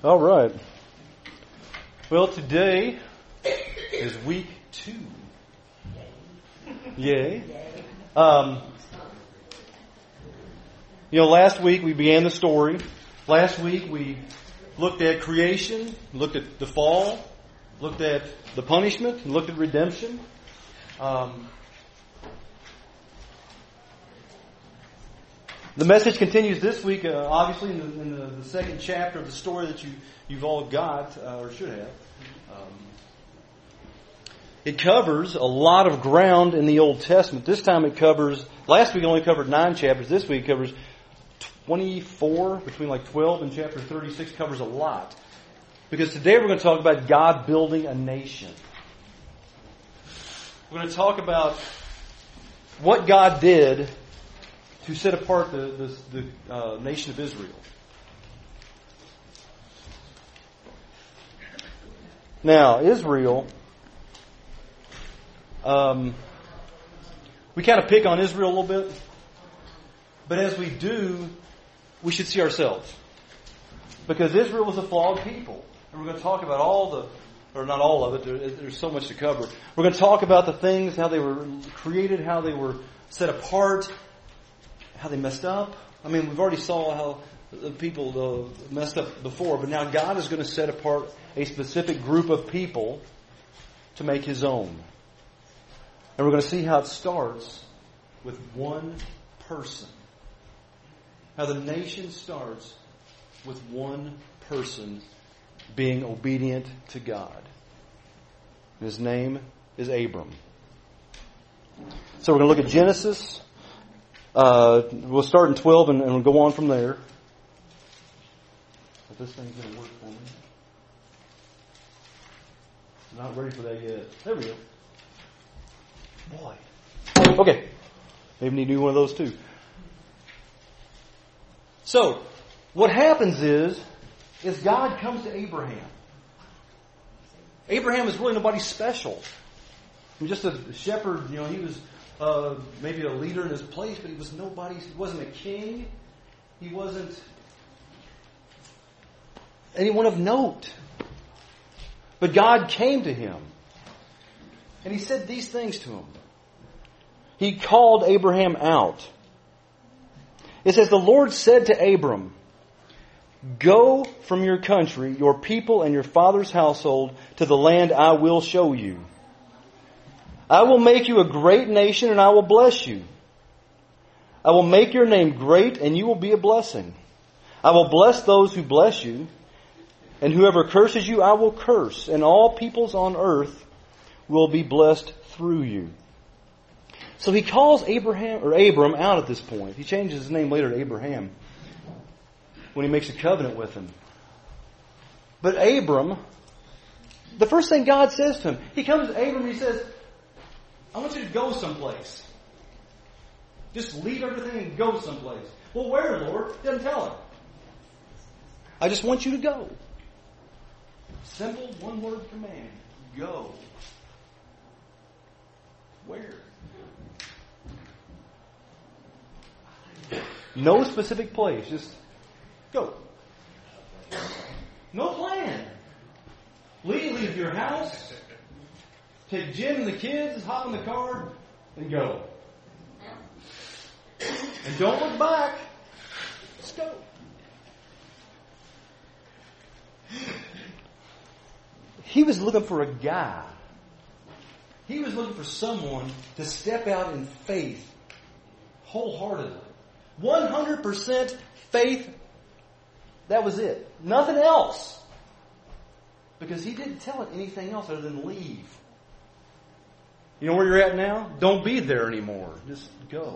All right. Well, today is week 2. Yay. Last week we began the story. Last week we looked at creation, looked at the fall, looked at the punishment, and looked at redemption. The message continues this week, obviously, in the second chapter of the story that you've all got, or should have. It covers a lot of ground in the Old Testament. This time last week it only covered 9 chapters. This week it covers 24, between 12 and chapter 36, covers a lot. Because today we're going to talk about God building a nation. We're going to talk about what God did to set apart the nation of Israel. Now, Israel, we kind of pick on Israel a little bit, but as we do, we should see ourselves. Because Israel was a flawed people. And we're going to talk about not all of it, there's so much to cover. We're going to talk about the things, how they were created, how they were set apart, how they messed up. I mean, we've already saw how the people messed up before, but now God is going to set apart a specific group of people to make His own. And we're going to see how it starts with one person. How the nation starts with one person being obedient to God. His name is Abram. So we're going to look at Genesis. We'll start in 12 and we'll go on from there. But this thing's going to work for me. I'm not ready for that yet. There we go. Boy. Okay. Maybe need to do one of those too. So, what happens is God comes to Abraham. Abraham is really nobody special. I mean, just a shepherd, he was maybe a leader in his place, but he was nobody. He wasn't a king. He wasn't anyone of note. But God came to him. And He said these things to him. He called Abraham out. It says, the Lord said to Abram, go from your country, your people, and your father's household to the land I will show you. I will make you a great nation, and I will bless you. I will make your name great, and you will be a blessing. I will bless those who bless you, and whoever curses you, I will curse, and all peoples on earth will be blessed through you. So He calls Abram out at this point. He changes his name later to Abraham when He makes a covenant with him. But Abram, the first thing God says to him, He comes to Abram and He says, I want you to go someplace. Just leave everything and go someplace. Well, where, Lord? He doesn't tell him. I just want you to go. Simple, one-word command. Go. Where? No specific place. Just go. No plan. Leave your house. Take Jim and the kids, hop in the car, and go. And don't look back. Just go. He was looking for a guy. He was looking for someone to step out in faith, wholeheartedly. 100% faith. That was it. Nothing else. Because He didn't tell it anything else other than leave. You know where you're at now? Don't be there anymore. Just go.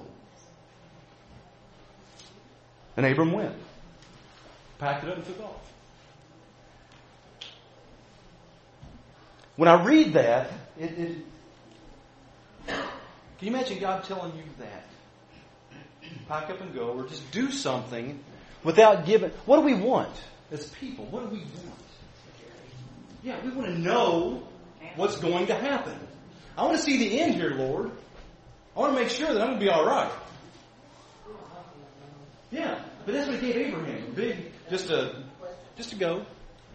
And Abram went. Packed it up and took off. When I read that, can you imagine God telling you that? Pack up and go, or just do something without giving. What do we want as people? What do we want? Yeah, we want to know what's going to happen. I want to see the end here, Lord. I want to make sure that I'm going to be all right. Yeah, but that's what He gave Abraham. Just to go.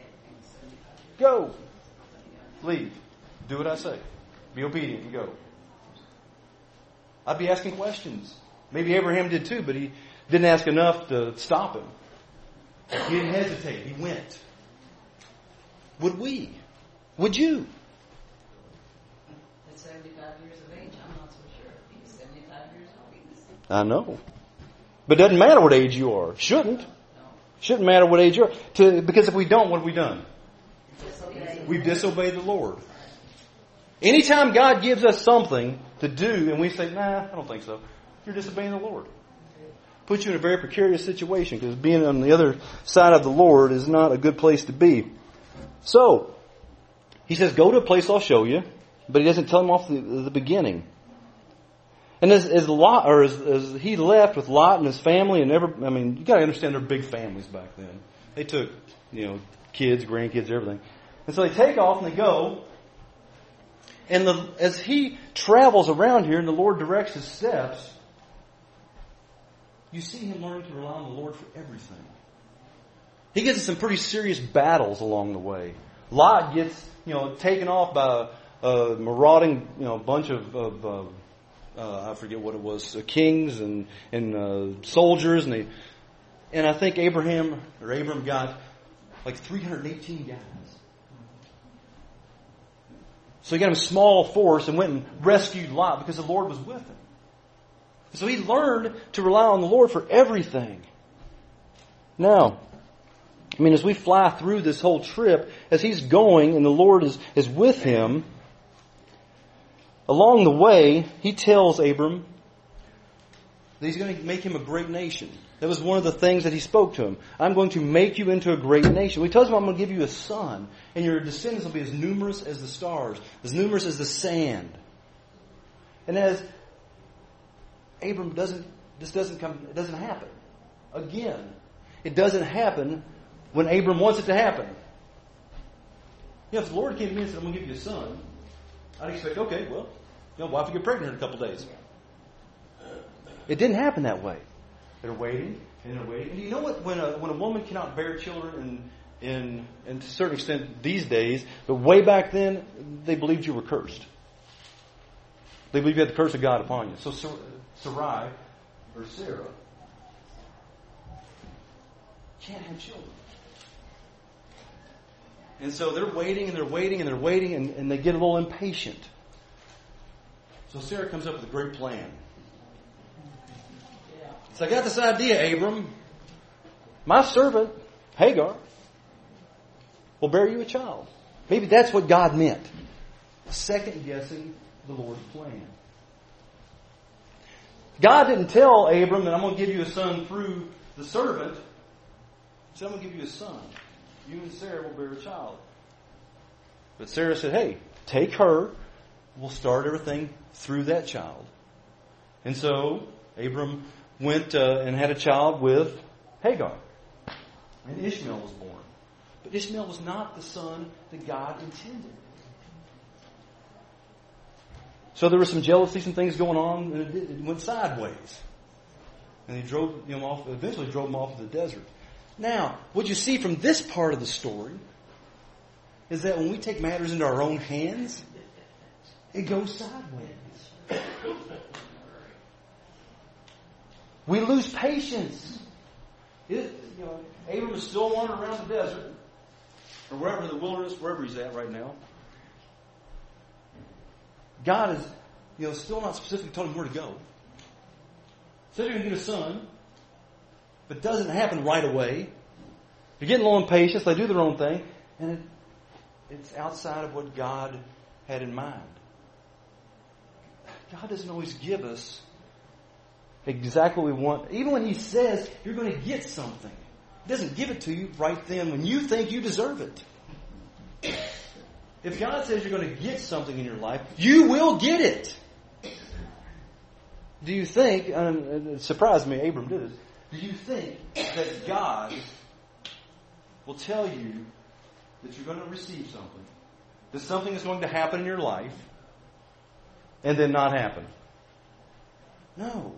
Go. Leave. Do what I say. Be obedient and go. I'd be asking questions. Maybe Abraham did too, but he didn't ask enough to stop him. He didn't hesitate. He went. Would we? Would you? At 75 years of age, I'm not so sure. He's 75 years old. I know. But it doesn't matter what age you are. Shouldn't. No. Shouldn't matter what age you are. Because if we don't, what have we done? Disobeyed. We've disobeyed the Lord. Anytime God gives us something to do and we say, nah, I don't think so, you're disobeying the Lord. Puts you in a very precarious situation because being on the other side of the Lord is not a good place to be. So, he says, go to a place I'll show you, but he doesn't tell him off the beginning. And as he left with Lot and his family, and you got to understand they're big families back then. They took, kids, grandkids, everything. And so they take off and they go. And as he travels around here and the Lord directs his steps, you see him learning to rely on the Lord for everything. He gets in some pretty serious battles along the way. Lot gets, taken off by a marauding, bunch of I forget what it was, kings and soldiers, and I think Abram got like 318 guys. So he got a small force and went and rescued Lot because the Lord was with him. So he learned to rely on the Lord for everything. Now, as we fly through this whole trip, as he's going and the Lord is with him, along the way, he tells Abram that he's going to make him a great nation. That was one of the things that he spoke to him. I'm going to make you into a great nation. He tells him, I'm going to give you a son, and your descendants will be as numerous as the stars, as numerous as the sand. And as Abram it doesn't happen. Again, it doesn't happen when Abram wants it to happen. If the Lord came to me and said, I'm going to give you a son, I'd expect, okay, well, wife will get pregnant in a couple of days. It didn't happen that way. They're waiting, and they're waiting. And you know what? When a woman cannot bear children, and to a certain extent these days, but way back then, they believed you were cursed. They believed you had the curse of God upon you. So Sarah can't have children. And so they're waiting, and they're waiting, and they're waiting, and they get a little impatient. So Sarah comes up with a great plan. So I got this idea, Abram. My servant, Hagar, will bear you a child. Maybe that's what God meant. Second guessing the Lord's plan. God didn't tell Abram that I'm going to give you a son through the servant. He said, I'm going to give you a son. You and Sarah will bear a child. But Sarah said, hey, take her. We'll start everything through that child. And so Abram went and had a child with Hagar. And Ishmael was born. But Ishmael was not the son that God intended. So there was some jealousy, some things going on, and it went sideways. And he drove him off, eventually drove him off to the desert. Now, what you see from this part of the story is that when we take matters into our own hands, it goes sideways. We lose patience. Abram is still wandering around the desert, or wherever in the wilderness, wherever he's at right now. God is, still not specifically told him where to go. Said he's going to get a son, but it doesn't happen right away. They're getting a little impatient. They do their own thing, and it's outside of what God had in mind. God doesn't always give us exactly what we want. Even when He says you're going to get something, He doesn't give it to you right then when you think you deserve it. If God says you're going to get something in your life, you will get it. Do you think, and it surprised me, Abram did this, do you think that God will tell you that you're going to receive something, that something is going to happen in your life, and then not happen? No.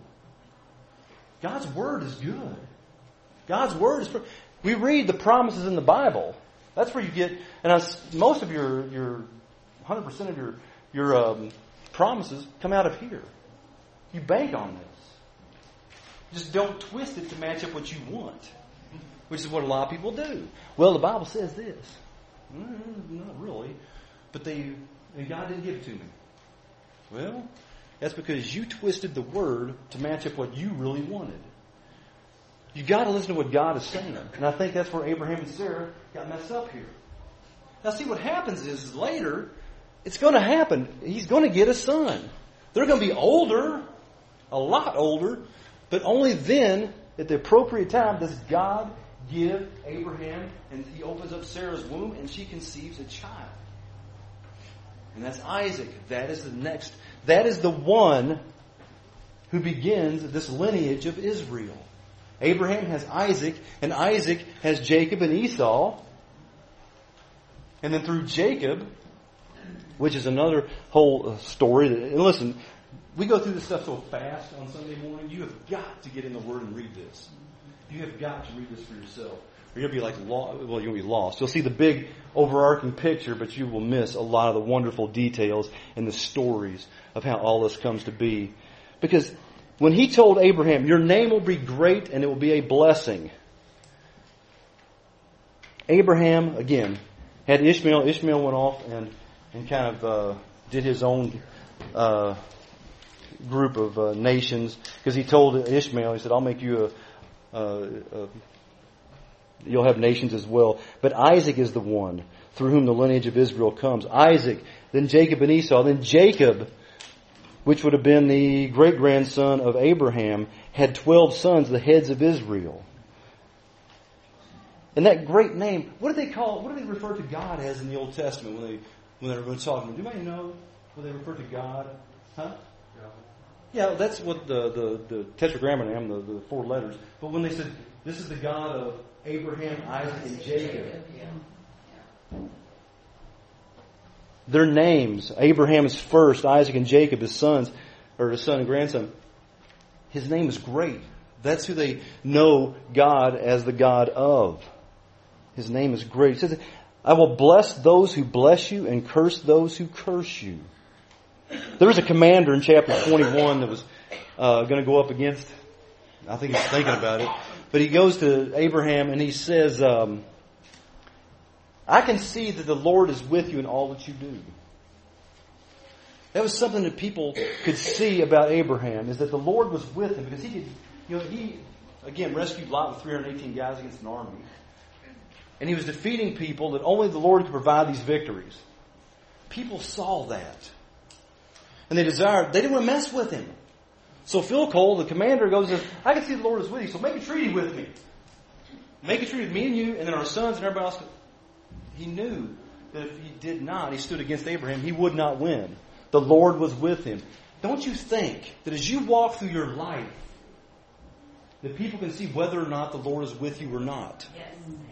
God's Word is good. God's Word is... We read the promises in the Bible, That's where you get, and most of your 100% of your promises come out of here. You bank on this. Just don't twist it to match up what you want, which is what a lot of people do. Well, the Bible says this. Not really, but God didn't give it to me. Well, that's because you twisted the word to match up what you really wanted. You've got to listen to what God is saying. And I think that's where Abraham and Sarah got messed up here. Now see, what happens is later, it's going to happen. He's going to get a son. They're going to be older, a lot older, but only then, at the appropriate time, does God give Abraham, and he opens up Sarah's womb, and she conceives a child. And that's Isaac. That is the one who begins this lineage of Israel. Abraham has Isaac, and Isaac has Jacob and Esau. And then through Jacob, which is another whole story. And listen, we go through this stuff so fast on Sunday morning. You have got to get in the Word and read this. You have got to read this for yourself. Or you'll be like, you'll be lost. You'll see the big overarching picture, but you will miss a lot of the wonderful details and the stories of how all this comes to be. Because when he told Abraham, your name will be great and it will be a blessing. Abraham, again, had Ishmael. Ishmael went off and kind of did his own group of nations. Because he told Ishmael, he said, I'll make you you'll have nations as well. But Isaac is the one through whom the lineage of Israel comes. Isaac, then Jacob and Esau, then Jacob, which would have been the great-grandson of Abraham, had 12 sons, the heads of Israel. And that great name, what do they refer to God as in the Old Testament when everyone's talking? Do anybody know what they refer to God? Huh? Yeah, that's what the tetragrammaton, the 4 letters. But when they said, this is the God of Abraham, Isaac, and Jacob. Their names, Abraham is first, Isaac and Jacob his sons, or his son and grandson. His name is great. That's who they know God as the God of. His name is great. He says, I will bless those who bless you and curse those who curse you. There was a commander in chapter 21 that was going to go up against, I think he's thinking about it, but he goes to Abraham and he says, I can see that the Lord is with you in all that you do. That was something that people could see about Abraham, is that the Lord was with him, because he again rescued Lot with 318 guys against an army. And he was defeating people that only the Lord could provide these victories. People saw that. And they didn't want to mess with him. So Phil Cole, the commander, goes and says, I can see the Lord is with you, so make a treaty with me. Make a treaty with me and you, and then our sons and everybody else. He knew that if he did not, he stood against Abraham, he would not win. The Lord was with him. Don't you think that as you walk through your life, that people can see whether or not the Lord is with you or not? Yes.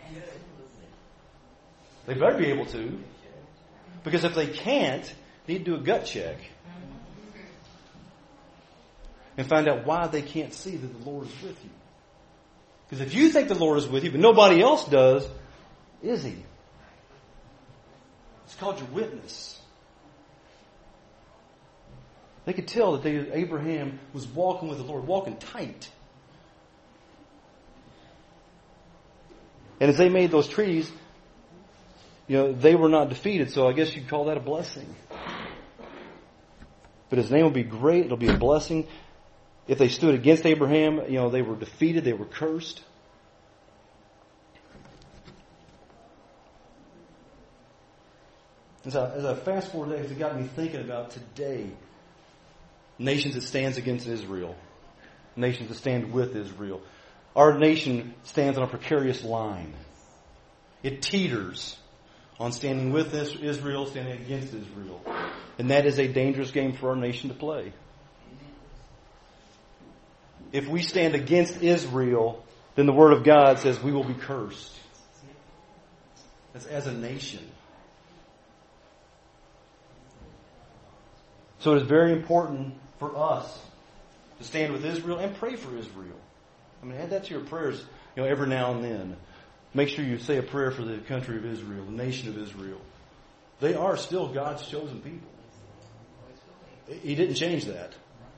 They better be able to. Because if they can't, they need to do a gut check. And find out why they can't see that the Lord is with you. Because if you think the Lord is with you, but nobody else does, is He? It's called your witness. They could tell that Abraham was walking with the Lord, walking tight. And as they made those treaties, they were not defeated, so I guess you'd call that a blessing. But His name will be great, it'll be a blessing. If they stood against Abraham, they were defeated, they were cursed. As I fast forward, it got me thinking about today. Nations that stands against Israel. Nations that stand with Israel. Our nation stands on a precarious line. It teeters on standing with Israel, standing against Israel. And that is a dangerous game for our nation to play. If we stand against Israel, then the Word of God says we will be cursed. That's as a nation. So it is very important for us to stand with Israel and pray for Israel. Add that to your prayers, every now and then. make sure you say a prayer for the country of Israel, the nation of Israel. They are still God's chosen people. He didn't change that.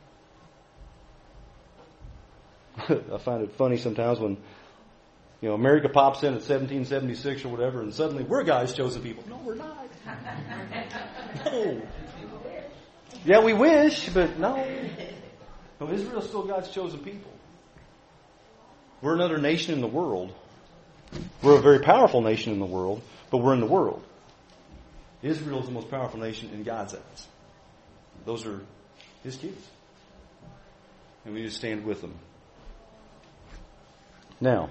I find it funny sometimes when, America pops in at 1776 or whatever, and suddenly we're God's chosen people. No, we're not. No. Yeah, we wish, but no. No, Israel's still God's chosen people. We're another nation in the world. We're a very powerful nation in the world, but we're in the world. Israel is the most powerful nation in God's eyes. Those are His kids. And we need to stand with them. Now,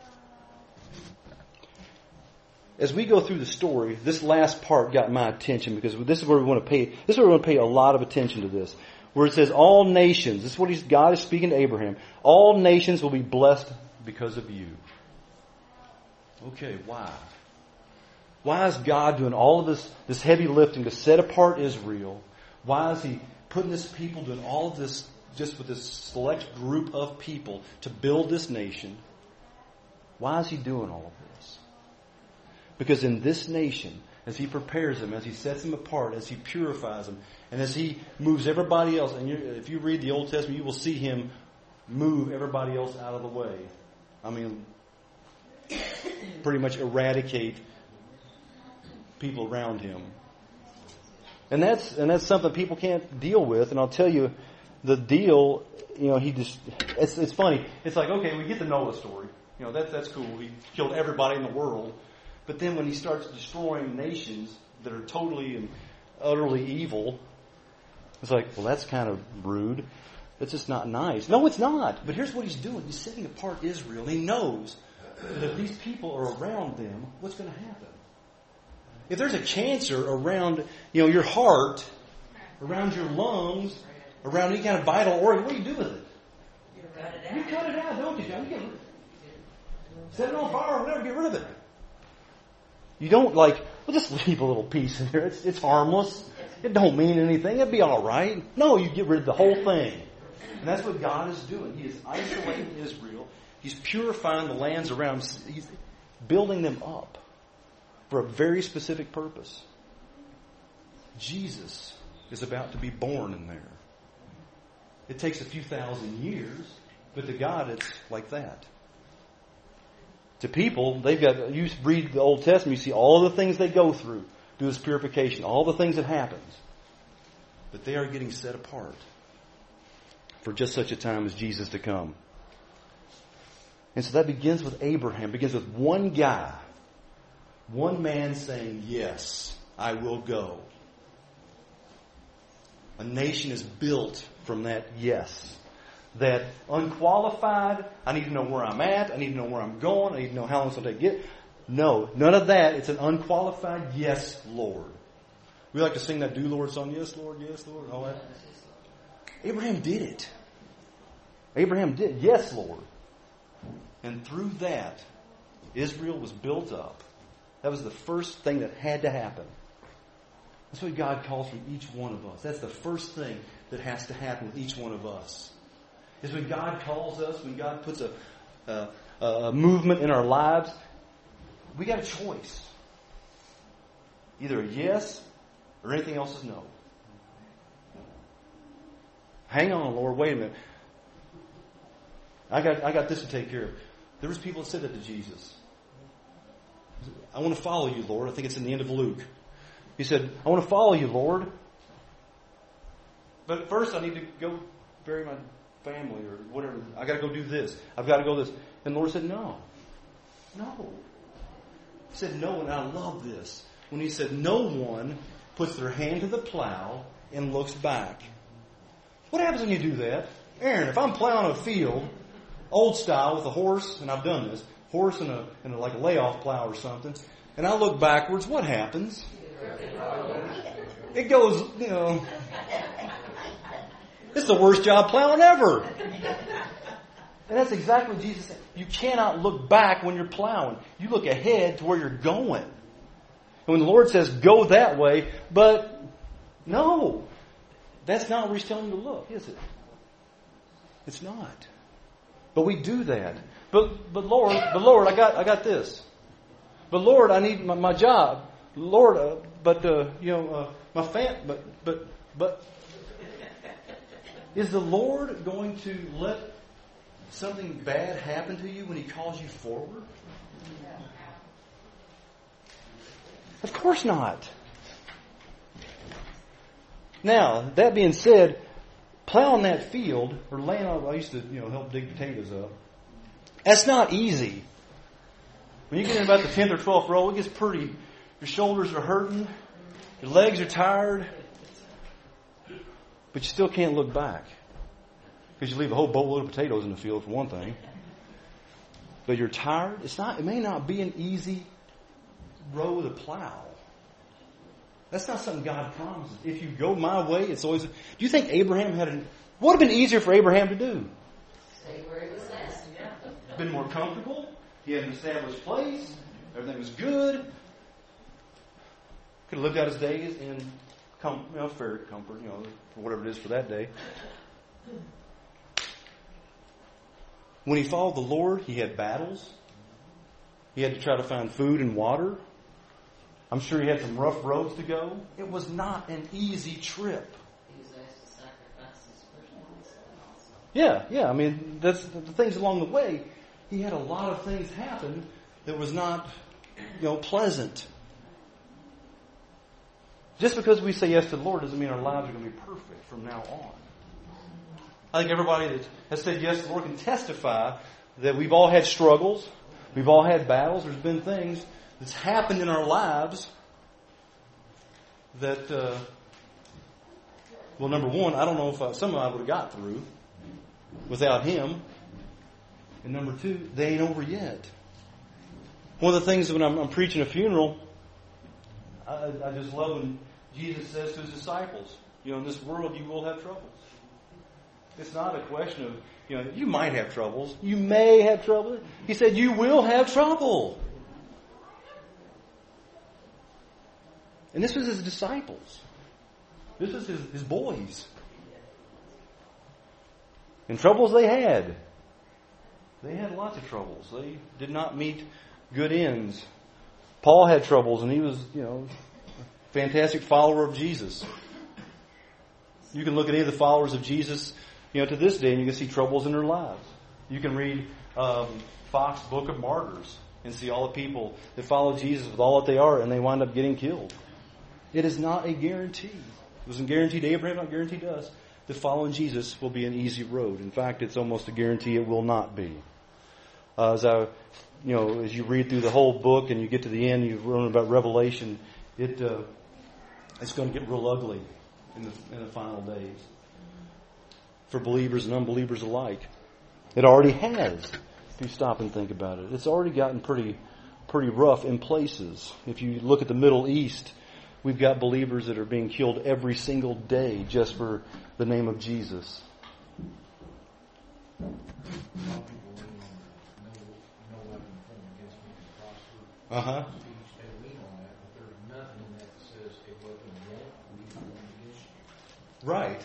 as we go through the story, this last part got my attention because this is where we want to pay. This is where we want to pay a lot of attention to this, where it says, "All nations." This is what God is speaking to Abraham. All nations will be blessed because of you. Okay, why? Why is God doing all of this heavy lifting to set apart Israel? Why is He putting this people doing all of this just with this select group of people to build this nation? Why is He doing all of this? Because in this nation, as He prepares them, as He sets them apart, as He purifies them, and as He moves everybody else, and if you read the Old Testament, you will see Him move everybody else out of the way. I mean, pretty much eradicate people around Him. And that's something people can't deal with. And I'll tell you, the deal, it's funny. It's like, okay, we get the Noah story. That's cool. He killed everybody in the world. But then when He starts destroying nations that are totally and utterly evil, it's like, well, that's kind of rude. It's just not nice. No, it's not. But here's what He's doing. He's setting apart Israel. He knows that if these people are around them, what's going to happen? If there's a cancer around, your heart, around your lungs, around any kind of vital organ, what do you do with it? You cut it out, don't you? Set it on fire or whatever, get rid of it. You don't just leave a little piece in there. It's harmless. It don't mean anything. It'd be all right. No, you get rid of the whole thing. And that's what God is doing. He is isolating Israel. He's purifying the lands around. He's building them up for a very specific purpose. Jesus is about to be born in there. It takes a few thousand years, but to God it's like that. To people, you read the Old Testament, you see all the things they go through, do this purification, all the things that happens. But they are getting set apart for just such a time as Jesus to come. And so that begins with Abraham, begins with one guy, one man saying, yes, I will go. A nation is built from that yes. That unqualified, I need to know where I'm at, I need to know where I'm going, I need to know how long it's going to get. No, none of that. It's an unqualified yes, Lord. We like to sing that Do Lord song, yes, Lord, all that. Abraham did it. Abraham did, yes, Lord. And through that, Israel was built up. That was the first thing that had to happen. That's what God calls from each one of us. That's the first thing that has to happen with each one of us. Is when God calls us, when God puts a movement in our lives, we got a choice. Either a yes or anything else is no. Hang on, Lord, wait a minute. I got this to take care of. There was people that said that to Jesus. I want to follow you, Lord. I think it's in the end of Luke. He said, I want to follow you, Lord. But first I need to go bury my family or whatever. I got to go do this. I've got to go this. And the Lord said, no. No. He said no, and I love this. When He said, no one puts their hand to the plow and looks back. What happens when you do that? Aaron, if I'm plowing a field, old style with a horse, and I've done this, horse and a like a layoff plow or something, and I look backwards, what happens? It goes, it's the worst job plowing ever. And that's exactly what Jesus said. You cannot look back when you're plowing. You look ahead to where you're going. And when the Lord says, go that way, but no, that's not where He's telling you to look, is it? It's not. But we do that. But Lord, I got this. But Lord, I need my job. Lord, my but is the Lord going to let something bad happen to you when He calls you forward? Of course not. Now, that being said, plowing that field, or laying on, I used to, help dig potatoes up. That's not easy. When you get in about the 10th or 12th row, it gets pretty. Your shoulders are hurting. Your legs are tired. But you still can't look back. Because you leave a whole boatload of potatoes in the field, for one thing. But you're tired. It may not be an easy row to plow. That's not something God promises. If you go my way, it's always... Do you think Abraham what would have been easier for Abraham to do? Stay where he was at. Yeah. Been more comfortable. He had an established place. Everything was good. Could have lived out his days in fair comfort, for whatever it is for that day. When he followed the Lord, he had battles. He had to try to find food and water. I'm sure he had some rough roads to go. It was not an easy trip. He was asked to sacrifice his firstborn son also. Yeah. I mean, that's the things along the way. He had a lot of things happen that was not, pleasant. Just because we say yes to the Lord doesn't mean our lives are going to be perfect from now on. I think everybody that has said yes to the Lord can testify that we've all had struggles. We've all had battles. There's been things that's happened in our lives that, number one, I don't know if some of I would have got through without Him. And number two, they ain't over yet. One of the things when I'm preaching a funeral, I just love when Jesus says to His disciples, in this world you will have troubles. It's not a question of, you might have troubles. You may have trouble. He said you will have trouble. And this was His disciples. This was His boys. And troubles they had. They had lots of troubles. They did not meet good ends. Paul had troubles, and he was, a fantastic follower of Jesus. You can look at any of the followers of Jesus, to this day, and you can see troubles in their lives. You can read Fox's Book of Martyrs and see all the people that follow Jesus with all that they are, and they wind up getting killed. It is not a guarantee. It wasn't guaranteed to Abraham, not guaranteed to us, that following Jesus will be an easy road. In fact, it's almost a guarantee it will not be. As you read through the whole book and you get to the end, you learn about Revelation, it's going to get real ugly in the final days for believers and unbelievers alike. It already has, if you stop and think about it. It's already gotten pretty rough in places. If you look at the Middle East, we've got believers that are being killed every single day just for the name of Jesus. Uh-huh. Right.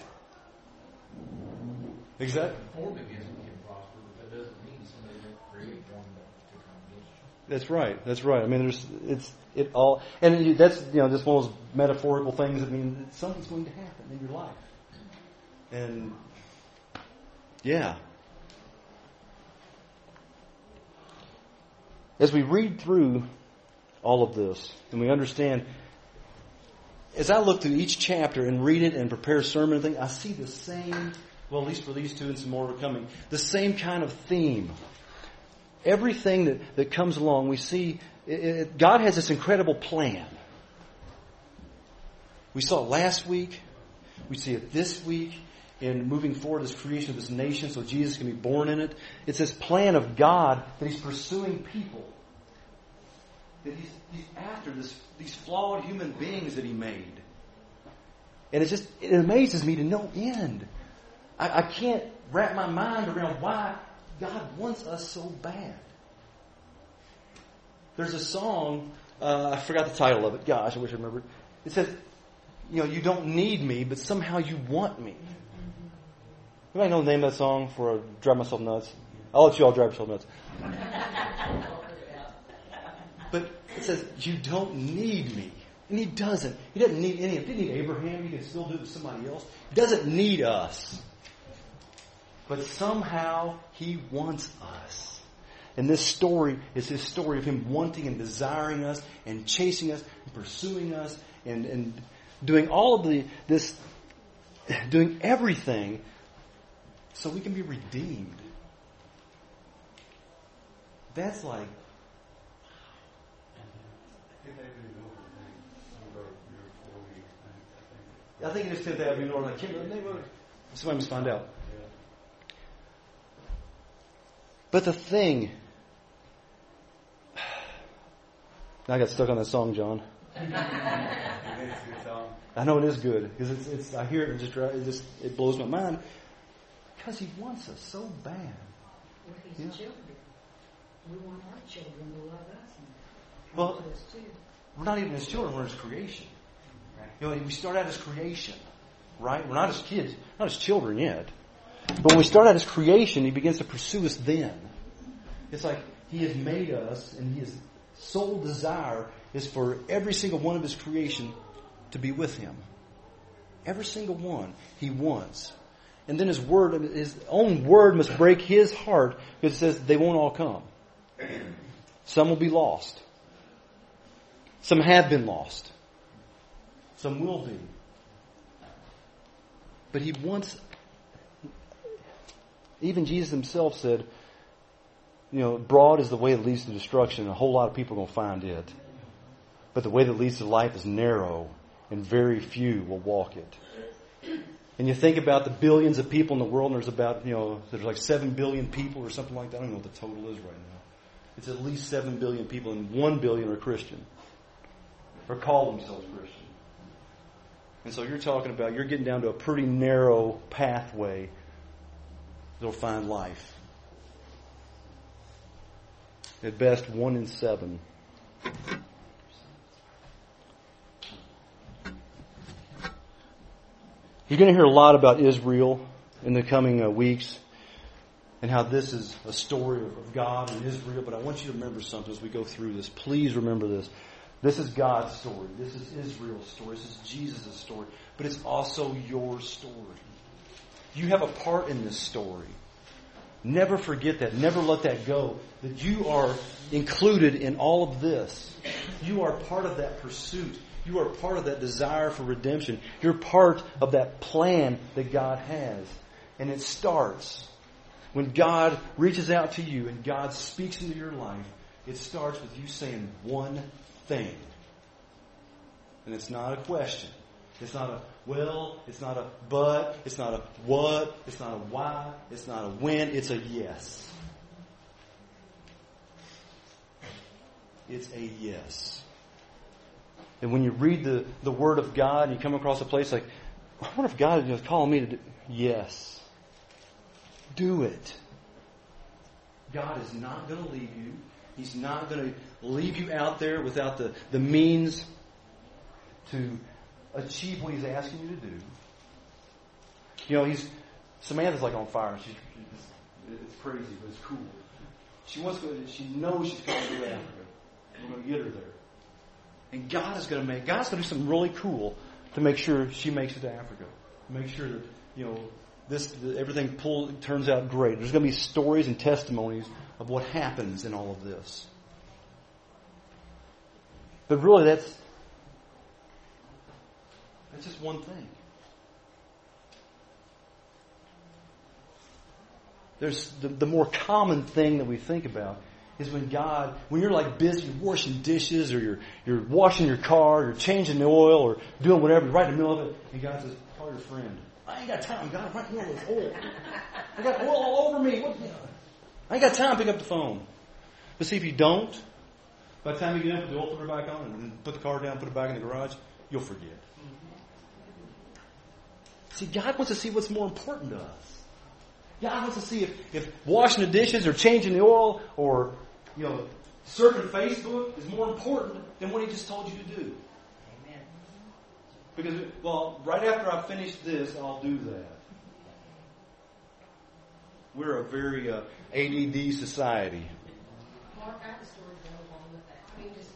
Exactly. That's right. That's right. I mean, that's just one of those metaphorical things that mean that something's going to happen in your life. And yeah. As we read through all of this and we understand, as I look through each chapter and read it and prepare a sermon and things, I see the same, well, at least for these two and some more are coming, the same kind of theme. Everything that comes along, we see God has this incredible plan. We saw it last week. We see it this week in moving forward this creation of this nation so Jesus can be born in it. It's this plan of God that He's pursuing people. That He's after these flawed human beings that He made. And it amazes me to no end. I can't wrap my mind around why God wants us so bad. There's a song, I forgot the title of it. Gosh, I wish I remembered. It says, you don't need me, but somehow you want me. Anybody know the name of that song before I drive myself nuts? I'll let you all drive yourself nuts. But it says, you don't need me. And He doesn't. He doesn't need any. If He didn't need Abraham, He could still do it with somebody else. He doesn't need us. But somehow He wants us. And this story is His story of Him wanting and desiring us and chasing us and pursuing us and doing all of this, doing everything so we can be redeemed. That's like, I think it is 10th Avenue North. I can't remember. Somebody must find out. But the thing, I got stuck on that song, John. I know it is good because it's. I hear it and it blows my mind because He wants us so bad. We're His children. We want our children to love us. And well, love us too. We're not even His children. We're His creation. You know, we start out as creation, right? We're not His kids, not His children yet. But when we start out as creation, He begins to pursue us then. It's like He has made us, and His sole desire is for every single one of His creation to be with Him. Every single one He wants. And then His own word must break His heart because it says they won't all come. Some will be lost. Some have been lost. Some will be. But He wants, even Jesus Himself said, broad is the way that leads to destruction. A whole lot of people are going to find it. But the way that leads to life is narrow, and very few will walk it. And you think about the billions of people in the world, and there's about, there's like 7 billion people or something like that. I don't know what the total is right now. It's at least 7 billion people, and 1 billion are Christian. Or call themselves Christian. And so you're getting down to a pretty narrow pathway that'll find life. At best, 1 in 7. You're going to hear a lot about Israel in the coming weeks and how this is a story of God and Israel. But I want you to remember something as we go through this. Please remember this. This is God's story. This is Israel's story. This is Jesus' story. But it's also your story. You have a part in this story. Never forget that. Never let that go. That you are included in all of this. You are part of that pursuit. You are part of that desire for redemption. You're part of that plan that God has. And it starts when God reaches out to you and God speaks into your life. It starts with you saying one thing. And it's not a question. It's not a well, it's not a but, it's not a what, it's not a why, it's not a when, it's a yes. It's a yes. And when you read the Word of God and you come across a place like, I wonder if God is calling me to do. Yes. Do it. God is not going to leave you. He's not going to leave you out there without the means to achieve what He's asking you to do. Samantha's like on fire. It's crazy, but it's cool. She knows she's going to go to Africa. We're going to get her there. And God's going to do something really cool to make sure she makes it to Africa. Make sure that everything turns out great. There's going to be stories and testimonies of what happens in all of this. But really, that's just one thing. There's the more common thing that we think about is when you're like busy washing dishes, or you're washing your car, you're changing the oil, or doing whatever, you're right in the middle of it, and God says, call your friend. I ain't got time, God, I'm right here with oil. I got oil all over me. I ain't got time to pick up the phone. But see, if you don't, by the time you get up, put the oil filter back on, and put the car down, put it back in the garage, you'll forget. See, God wants to see what's more important to us. God wants to see if washing the dishes or changing the oil or surfing Facebook is more important than what He just told you to do. Amen. Because, right after I finish this, I'll do that. We're a very ADD society. Mark, I have a story to go along with that. I mean, just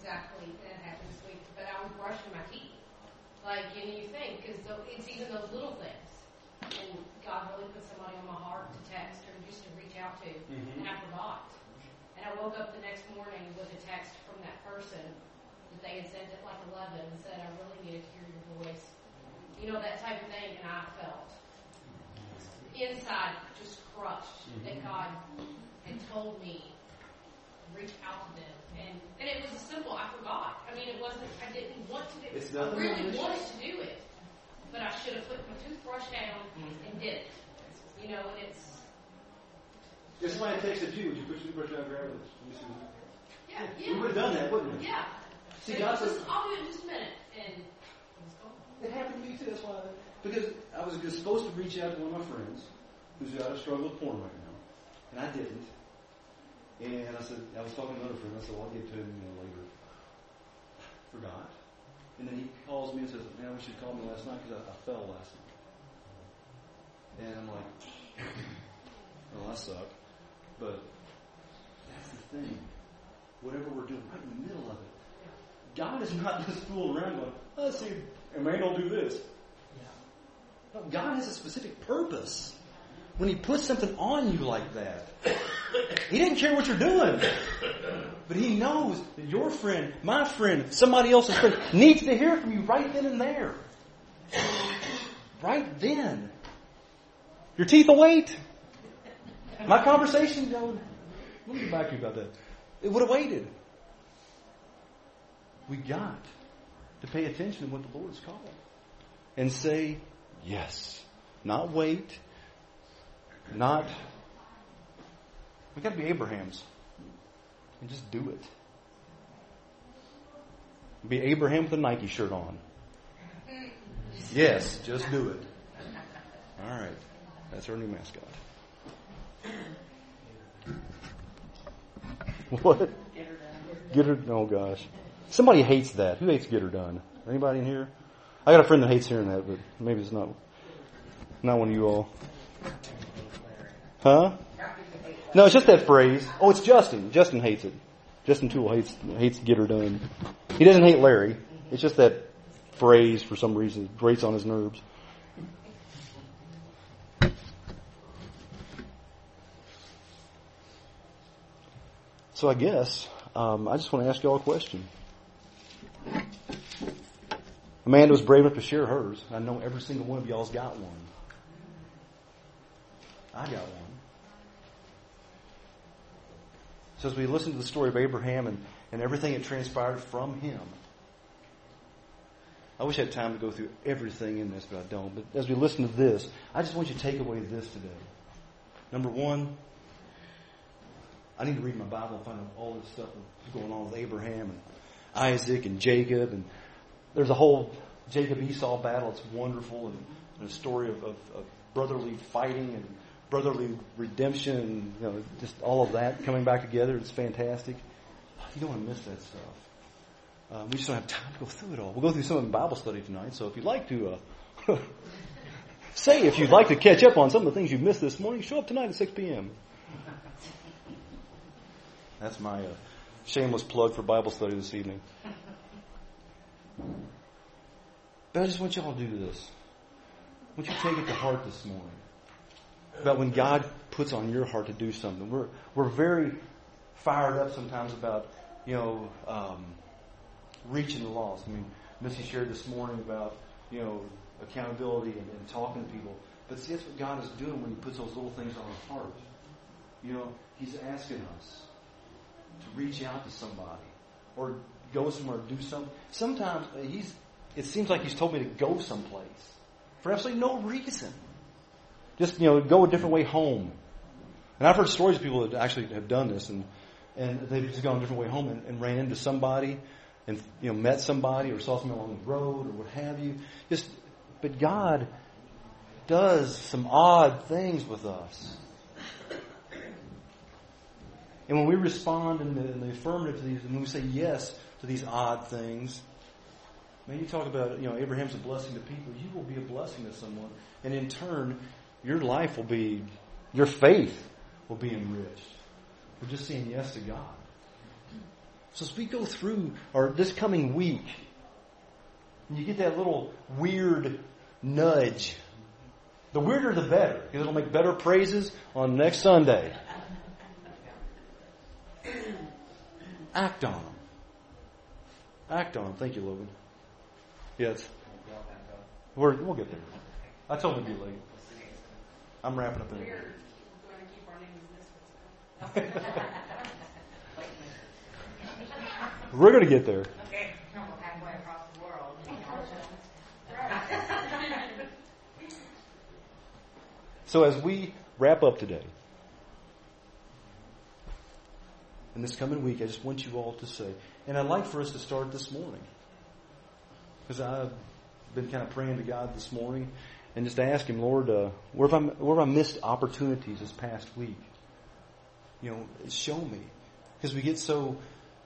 exactly that happened this week, but I was brushing my teeth. Like, and you think, because it's even those little things. And God really put somebody on my heart to text or just to reach out to, and I forgot. And I woke up the next morning with a text from that person that they had sent at like 11 and said, I really needed to hear your voice. You know, that type of thing, and I felt inside just crushed that God had told me to reach out to them. And it was a simple, I forgot. I mean, it wasn't, I didn't want to do it. I really wanted to do it. But I should have put my toothbrush down and did it. You know, and it's... If somebody texted you, would you put your toothbrush down and grab it? Yeah. We would have done that, wouldn't we? Yeah. See, God says, I'll do it in just a minute. And it's gone. It happened to me too, that's why. Because I was supposed to reach out to one of my friends who's got a struggle with porn right now. And I didn't. And I said, I was talking to another friend, I said, well, I'll get to him later. Forgot. And then he calls me and says, man, we should call me last night because I fell last night. And I'm like, well, I suck. But that's the thing. Whatever we're doing, right in the middle of it. God is not just fooling around going, let's see, a man will do this. No, God has a specific purpose. When He puts something on you like that, He didn't care what you're doing. But He knows that your friend, my friend, somebody else's friend needs to hear from you right then and there. Right then. Your teeth will wait. My conversation, let me get back to you about that. It would have waited. We got to pay attention to what the Lord's calling. And say, yes. Not wait. We got to be Abrahams. And just do it. Be Abraham with a Nike shirt on. Yes, just do it. All right. That's our new mascot. What? Get her. Oh gosh. Somebody hates that. Who hates get her done? Anybody in here? I got a friend that hates hearing that, but maybe it's not one of you all. Huh? No, it's just that phrase. Oh, it's Justin. Justin hates it. Justin Toole hates get her done. He doesn't hate Larry. It's just that phrase for some reason. It grates on his nerves. So I guess I just want to ask y'all a question. Amanda was brave enough to share hers. I know every single one of y'all's got one. I got one. So as we listen to the story of Abraham and everything that transpired from him, I wish I had time to go through everything in this, but I don't. But as we listen to this, I just want you to take away this today. Number one, I need to read my Bible and find out all this stuff that's going on with Abraham and Isaac and Jacob. And there's a whole Jacob-Esau battle. It's wonderful. And a story of brotherly fighting and brotherly redemption and just all of that coming back together. It's fantastic. You don't want to miss that stuff. We just don't have time to go through it all. We'll go through some of the Bible study tonight. So if you'd like to if you'd like to catch up on some of the things you missed this morning, show up tonight at 6 p.m. That's my shameless plug for Bible study this evening. But I just want y'all to do this. I want you to take it to heart this morning. About when God puts on your heart to do something. We're very fired up sometimes about, reaching the lost. I mean, Missy shared this morning about, accountability and talking to people. But see, that's what God is doing when He puts those little things on our heart. He's asking us to reach out to somebody or go somewhere to do something. Sometimes it seems like He's told me to go someplace for absolutely no reason. Just, go a different way home. And I've heard stories of people that actually have done this and they've just gone a different way home and ran into somebody and, met somebody or saw somebody along the road or what have you. But God does some odd things with us. And when we respond in the affirmative to these, and when we say yes to these odd things, man, you talk about, Abraham's a blessing to people. You will be a blessing to someone. And in turn, your life your faith will be enriched. We're just saying yes to God. So as we go through this coming week, and you get that little weird nudge, the weirder the better, because it'll make better praises on next Sunday. Act on them. Act on them. Thank you, Logan. Yes. We'll get there. I told him to be late. I'm wrapping up in here. We're going to keep our names this one. We're going to get there. Okay, we're halfway across the world. So as we wrap up today, in this coming week, I just want you all to say, and I'd like for us to start this morning, because I've been kind of praying to God this morning and just ask Him, Lord, where have I missed opportunities this past week? Show me. Because we get so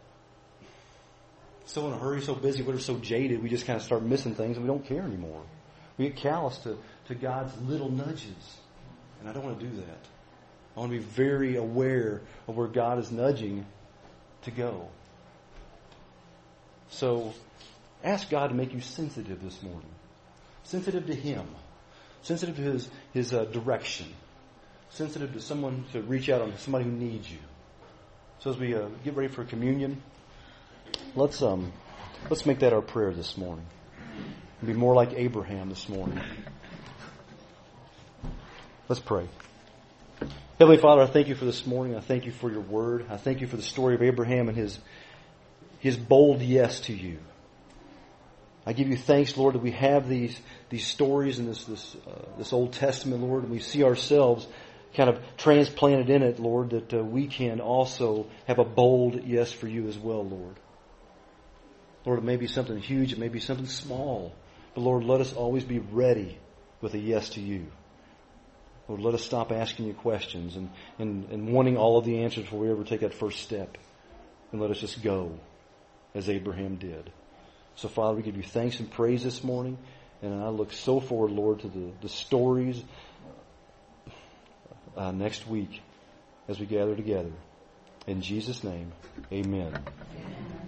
in a hurry, so busy, we're so jaded, we just kind of start missing things and we don't care anymore. We get callous to God's little nudges. And I don't want to do that. I want to be very aware of where God is nudging to go. So ask God to make you sensitive this morning. Sensitive to Him. Sensitive to His direction. Sensitive to someone to reach out on somebody who needs you. So as we get ready for communion, let's make that our prayer this morning. Be more like Abraham this morning. Let's pray. Heavenly Father, I thank you for this morning. I thank you for your word. I thank you for the story of Abraham and his bold yes to you. I give you thanks, Lord, that we have these stories in this Old Testament, Lord, and we see ourselves kind of transplanted in it, Lord, that we can also have a bold yes for you as well, Lord. Lord, it may be something huge, it may be something small, but Lord, let us always be ready with a yes to you. Lord, let us stop asking you questions and wanting all of the answers before we ever take that first step. And let us just go as Abraham did. So, Father, we give you thanks and praise this morning. And I look so forward, Lord, to the stories next week as we gather together. In Jesus' name, amen.